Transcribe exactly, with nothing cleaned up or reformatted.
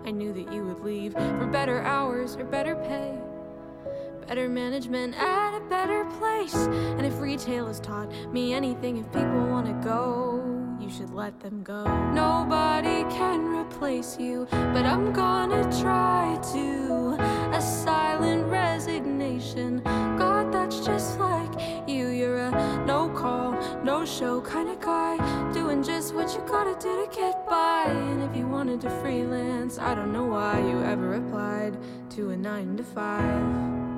I knew that you would leave for better hours or better pay, better management at a better place. And if retail has taught me anything, if people want to go, you should let them go. Nobody can replace you, but I'm gonna try to. A silent resignation, God, that's just like you. You're a no-call, no-show kind of guy, doing just what you gotta do to get by. And if you wanted to freelance, I don't know why you ever applied to a nine to five.